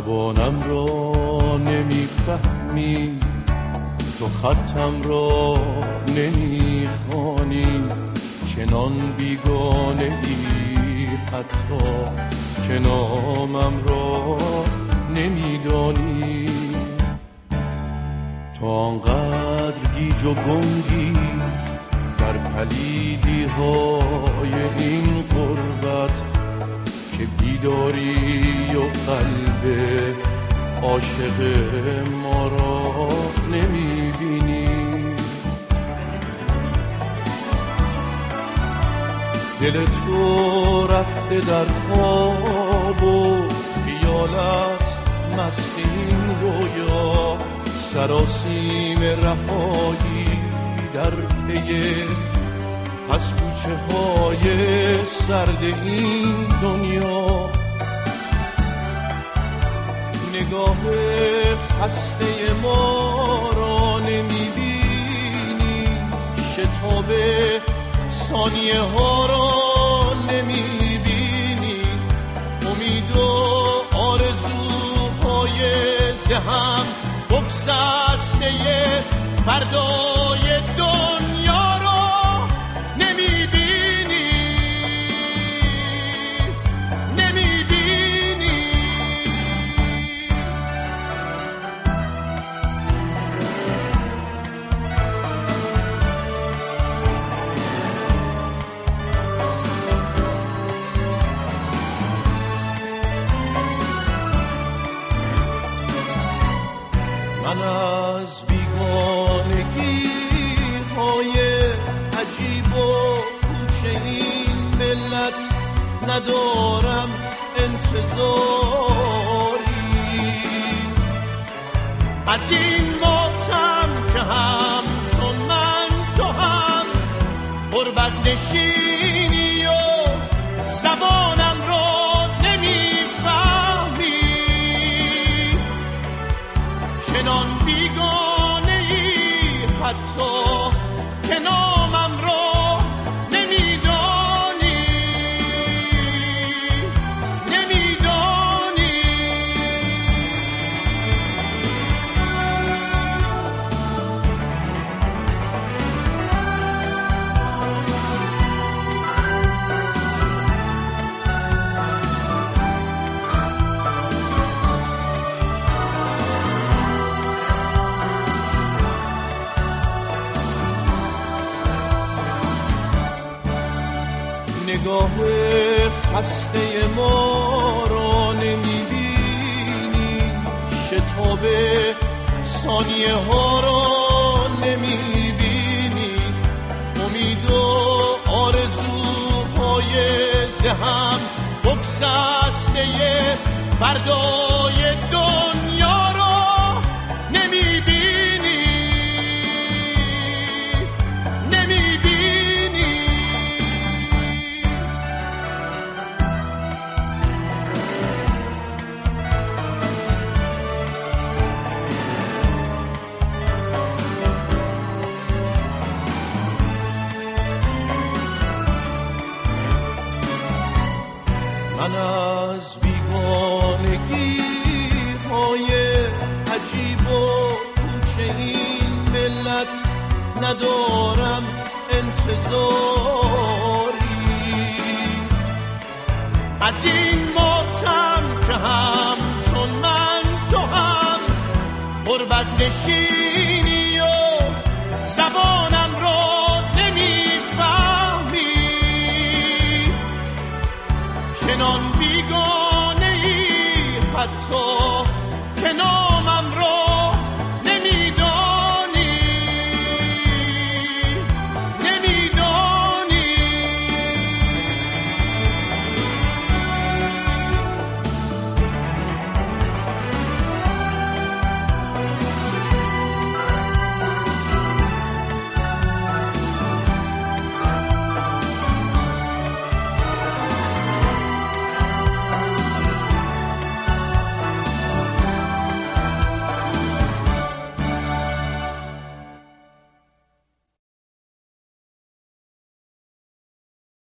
زبانم را نمیفهمی، تو خطم را نمیخوانی، چنان بیگانه ای حتی که نامم را نمیدانی. تو آنقدر گیج و گنگی در پلیدی های این غربت که بیداری و قلب عاشق ما را نمیبینی. دل تو رفته در خواب و خیالت مست این رویا، سراسیم رهایی در پی از کوچه های سرد این دنیا. نگاه خسته ما را نمیبینی، شتاب ثانیه ها را نمیبینی، امید و آرزوهای ذهن بگسسته فردای دنیا را نمیبینی. من از بیگانگی های عجیب و کوچه این ملت ندارم انتظاری، از این ماتم که هم چون من تو هم غربت نشینی و زبانم را نمیفهمی، چنان بیگانه ای حتی که نامم را نمیدانی. نگاه خسته ما را نمیبینی، شتاب ثانیه ها را نمیبینی، امید و آرزوهای ذهن بگسسته فردای دنیا را نمیبینی. من از بیگانگی های عجیب و کوچه این ملت ندارم انتظاری، از این ماتم که هم چون من تو هم غربت نشین